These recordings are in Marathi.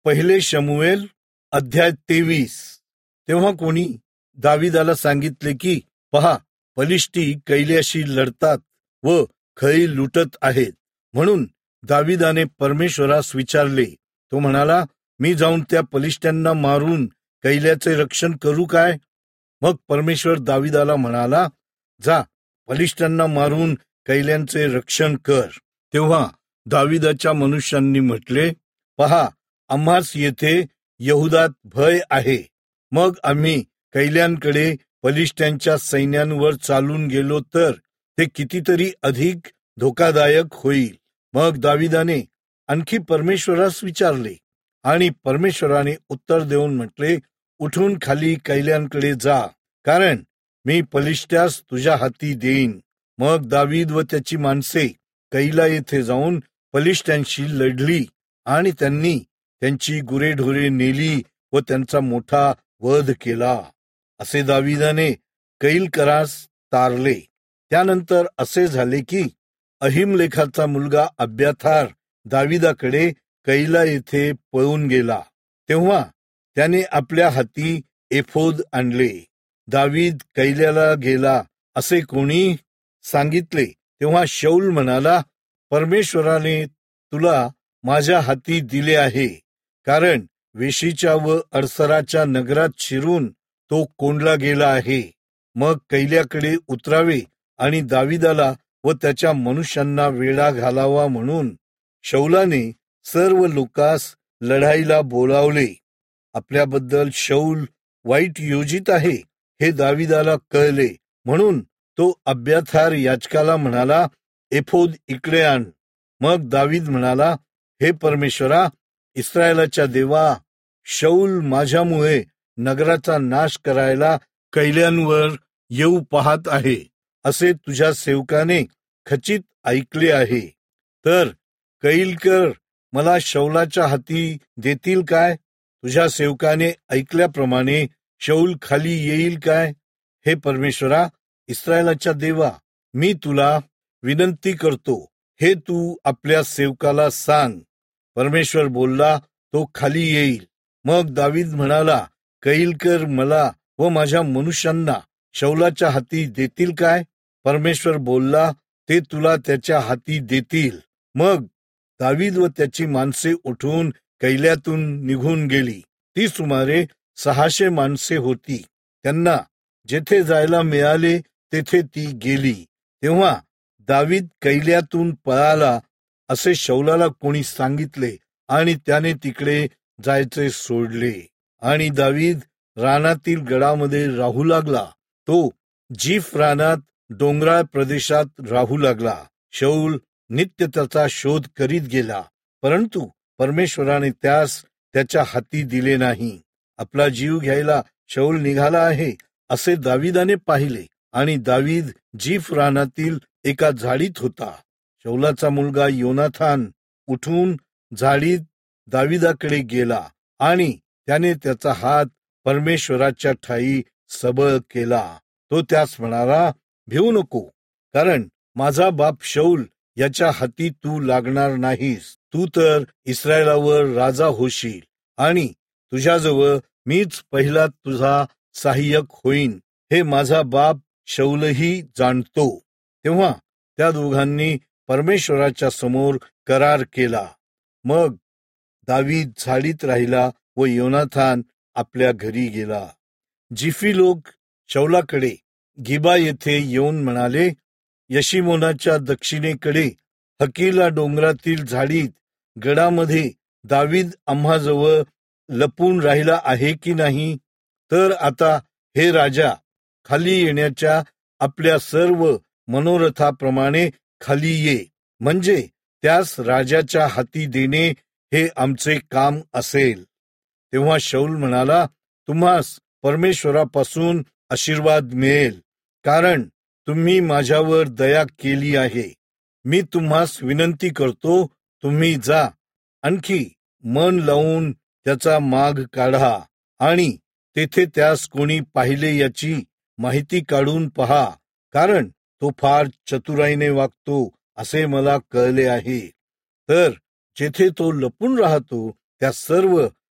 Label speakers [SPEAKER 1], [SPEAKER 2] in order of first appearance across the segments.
[SPEAKER 1] पहिले शमूएल अध्याय 23. तेव्हा कोणी दाविदाला सांगितले की पहा, फलिष्टी कैल्याशी लढतात व खई लुटत आहेत. म्हणून दाविदाने परमेश्वरास विचारले. तो म्हणाला, मी जाऊन त्या फलिष्ट्यांना मारून कैल्याचे रक्षण करू काय? मग परमेश्वर दाविदाला म्हणाला, जा, फलिष्ट्यांना मारून कैल्यांचे रक्षण कर. तेव्हा दाविदाच्या मनुष्यांनी म्हटले, पहा, आम्हास येथे यहुदात भय आहे. मग आम्ही कैल्यांकडे फलिष्ट्यांच्या सैन्यांवर चालून गेलो तर ते कितीतरी अधिक धोकादायक होईल. मग दाविदाने आणखी परमेश्वरास विचारले आणि परमेश्वराने उत्तर देऊन म्हटले, उठून खाली कैल्यांकडे जा, कारण मी फलिष्ट्यास तुझ्या हाती देईन. मग दावीद व त्याची माणसे कैला येथे जाऊन फलिष्ट्यांशी लढली आणि त्यांनी त्यांची गुरेढोरे नेली व त्यांचा मोठा वध केला. असे दाविदाने कैलकरास तारले. त्यानंतर असे झाले की अहिमलेखाचा मुलगा अब्याथार दाविदाकडे कैला येथे पळून गेला. तेव्हा त्याने आपल्या हाती एफोद आणले. दावीद कैल्याला गेला असे कोणी सांगितले तेव्हा शाऊल म्हणाला, परमेश्वराने तुला माझ्या हाती दिले आहे, कारण वेशीच्या व अडसराच्या नगरात शिरून तो कोंडला गेला आहे. मग कैल्याकडे उतरावे आणि दाविदाला व त्याच्या मनुष्यांना वेढा घालावा म्हणून शाऊलाने सर्व लोकास लढाईला बोलावले. आपल्याबद्दल शाऊल वाईट योजित आहे हे दाविदाला कळले, म्हणून तो अब्याथार याजकाला म्हणाला, एफोद इकडे आण. मग दावीद म्हणाला, हे परमेश्वरा, इस्रायलाच्या देवा, शाऊल माझ्यामुळे नगराचा नाश करायला कैल्यांवर येऊ पाहत आहे असे तुझ्या सेवकाने खचित ऐकले आहे. तर कैलकर मला शाऊलाच्या हाती देतील काय? तुझ्या सेवकाने ऐकल्याप्रमाणे शाऊल खाली येईल काय? हे परमेश्वरा, इस्रायलाच्या देवा, मी तुला विनंती करतो, हे तू आपल्या सेवकाला सांग. परमेश्वर बोलला, तो खाली येईल. मग दावीद म्हणाला, कैलकर मला व माझ्या मनुष्यांना शाऊलाच्या हाती देतील काय? परमेश्वर बोलला, ते तुला त्याच्या हाती देतील. मग दावीद व त्याची माणसे उठून कैल्यातून निघून गेली. ती सुमारे 600 माणसे होती. त्यांना जेथे जायला मिळाले तेथे ती गेली. तेव्हा दावीद कैल्यातून पळाला असे शाऊलाला कोणी सांगितले आणि त्याने तिकडे जायचे सोडले. आणि दावीद रानातील गडामध्ये राहू लागला. तो जीफ रानात डोंगराळ प्रदेशात राहू लागला. शाऊल नित्य त्याचा शोध करीत गेला, परंतु परमेश्वराने त्यास त्याच्या हाती दिले नाही. आपला जीव घ्यायला शाऊल निघाला आहे असे दाविदाने पाहिले आणि दावीद जीफ रानातील एका झाडीत होता. शाऊलाचा मुलगा योनाथान उठून झाडीत दाविदाकडे गेला आणि त्याने त्याचा हात परमेश्वराच्या ठाई सबळ केला. तो त्यास म्हणाला, भिवू नको, कारण माझा बाप शाऊल याच्या हाती तू लागणार नाहीस. तू तर इस्रायलावर राजा होशील आणि तुझ्याजवळ मीच पहिला तुझा सहाय्यक होईन, हे माझा बाप शाऊलही जाणतो. तेव्हा त्या दोघांनी परमेश्वराच्या समोर करार केला. मग दावीद झाडीत राहिला व योनाथान आपल्या घरी गेला. जिफी लोक शाऊलाकडे गिबा येथे येऊन म्हणाले, यशिमोनाच्या दक्षिणेकडे हकीला डोंगरातील झाडीत गडामध्ये दावीद आम्हाजवळ लपून राहिला आहे की नाही? तर आता हे राजा, खाली येण्याच्या आपल्या सर्व मनोरथाप्रमाणे खाली ये, म्हणजे त्यास राजाच्या हाती देणे हे आमचे काम असेल. तेव्हा शाऊल म्हणाला, तुम्हास परमेश्वरापासून आशीर्वाद मिळेल, कारण तुम्ही माझ्यावर दया केली आहे. मी तुम्हास विनंती करतो, तुम्ही जा, आणखी मन लावून त्याचा माग काढा आणि तेथे त्यास कोणी पाहिले याची माहिती काढून पहा, कारण तो फार चतुराईने वागतो असे मला कळले आहे. तर जेथे तो लपून राहतो त्या सर्व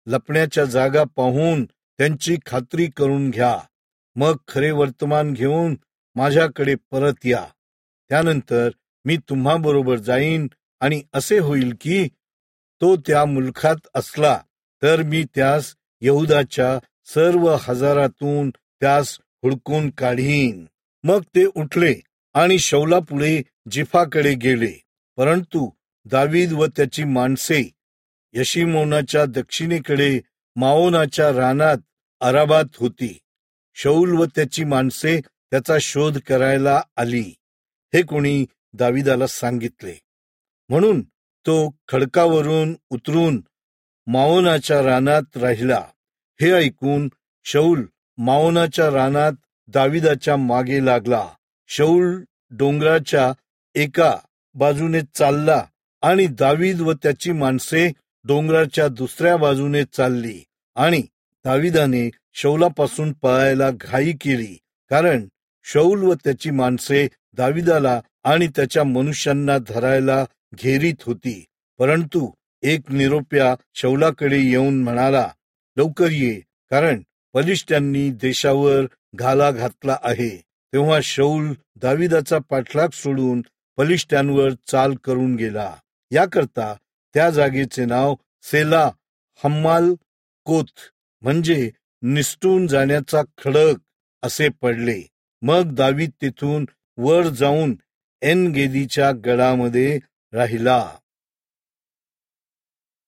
[SPEAKER 1] लपण्याच्या जागा पाहून त्यांची खात्री करून घ्या. मग खरे वर्तमान घेऊन माझ्याकडे परत या. त्यानंतर मी तुम्हाबरोबर जाईन आणि असे होईल की तो त्या मुलखात असला तर मी त्यास यहुदाच्या सर्व हजारातून त्यास हुडकून काढीन. मग ते उठले आणि शौलापुढे जिफाकडे गेले. परंतु दावीद व त्याची माणसे यशिमोनाच्या दक्षिणेकडे माओनाच्या रानात अराबात होती. शौल व त्याची माणसे त्याचा शोध करायला आली हे कोणी दावीदाला सांगितले. म्हणून तो खडकावरून उतरून माओनाच्या रानात राहिला. हे ऐकून शौल माओनाच्या रानात दावीदाच्या मागे लागला. शौल डोंगराच्या एका बाजूने चालला आणि दावीद व त्याची माणसे डोंगराच्या दुसऱ्या बाजूने चालली. आणि दावीदाने शौलापासून पळायला घाई केली, कारण शौल व त्याची माणसे दावीदाला आणि त्याच्या मनुष्यांना धरायला घेरीत होती. परंतु एक निरोप्या शौलाकडे येऊन म्हणाला, लवकर ये, कारण फलिष्त्यांनी देशावर घाला घातला आहे. तेव्हा शौल दावीदाचा पाठलाग सोडून फलिष्त्यांवर चाल करून गेला. याकरता त्या जागेचे नाव सेला हम्माल कोत म्हणजे निसटून जाण्याचा खडक असे पडले. मग दावीद तेथून वर जाऊन एन गेदीच्या गडामध्ये राहिला.